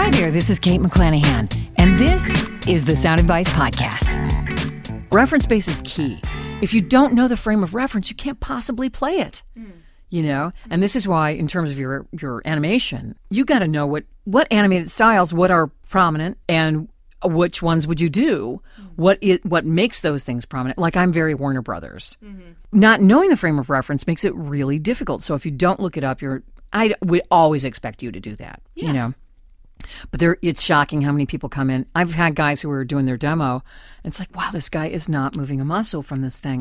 Hi there, this is Kate McClanahan, and this is the Sound Advice Podcast. Reference base is key. If you don't know the frame of reference, you can't possibly play it. You know? And this is why, in terms of your animation, you got to know what animated styles, what are prominent, and which ones would you do? What makes those things prominent? Like, I'm very Warner Brothers. Not knowing the frame of reference makes it really difficult. So if you don't look it up, I would always expect you to do that. You know? But it's shocking how many people come in. I've had guys who are doing their demo, and it's like, wow, this guy is not moving a muscle from this thing.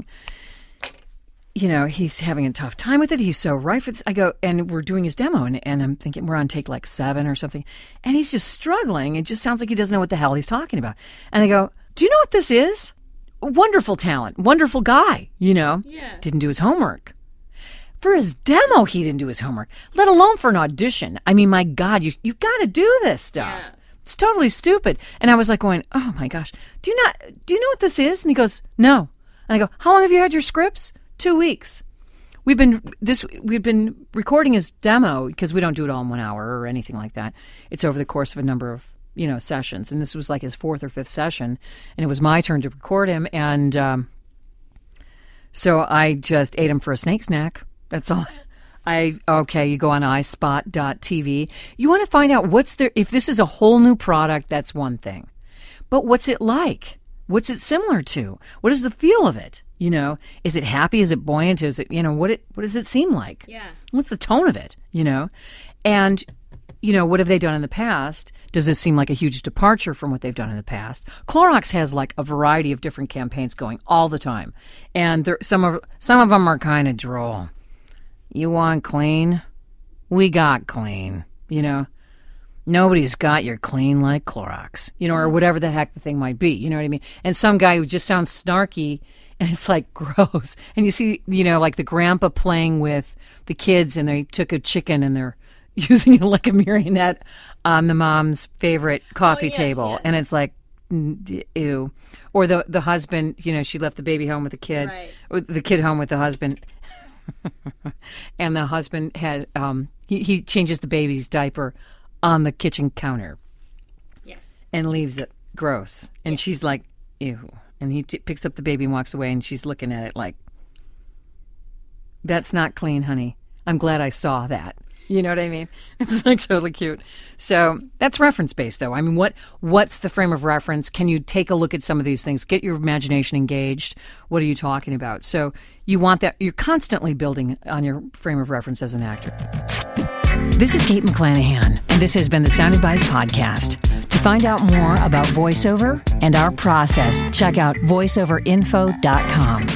You know, he's having a tough time with it. He's so right for this. I go, and we're doing his demo, and I'm thinking we're on take like 7 or something, and he's just struggling. It just sounds like he doesn't know what the hell he's talking about. And I go, do you know what this is? Wonderful talent, wonderful guy, you know? Yeah. Didn't do his homework. For his demo, he didn't do his homework, let alone for an audition. I mean, my God, you've got to do this stuff. Yeah. It's totally stupid. And I was like going, oh my gosh, do you know what this is? And he goes, no. And I go, how long have you had your scripts? 2 weeks. We've been recording his demo because we don't do it all in 1 hour or anything like that. It's over the course of a number of, sessions. And this was like his 4th or 5th session. And it was my turn to record him. And so I just ate him for a snake snack. That's all. You go on iSpot.tv. You want to find out if this is a whole new product, that's one thing. But what's it like? What's it similar to? What is the feel of it? You know, is it happy? Is it buoyant? Is it, what does it seem like? Yeah. What's the tone of it? And, what have they done in the past? Does this seem like a huge departure from what they've done in the past? Clorox has like a variety of different campaigns going all the time. And some of them are kind of droll. You want clean? We got clean, Nobody's got your clean like Clorox, or whatever the heck the thing might be, you know what I mean? And some guy who just sounds snarky, and it's like gross. And you see, like the grandpa playing with the kids, and they took a chicken and they're using it like a marionette on the mom's favorite coffee table. Yes. And it's like, ew. Or the husband, she left the baby home with the kid, or the kid home with the husband. And the husband had, he changes the baby's diaper on the kitchen counter. Yes. And leaves it gross. And she's like, ew. And he picks up the baby and walks away, and she's looking at it like, that's not clean, honey. I'm glad I saw that. You know what I mean? It's like totally cute. So that's reference-based, though. I mean, what's the frame of reference? Can you take a look at some of these things? Get your imagination engaged. What are you talking about? So you want that. You're constantly building on your frame of reference as an actor. This is Kate McClanahan, and this has been the Sound Advice Podcast. To find out more about voiceover and our process, check out voiceoverinfo.com.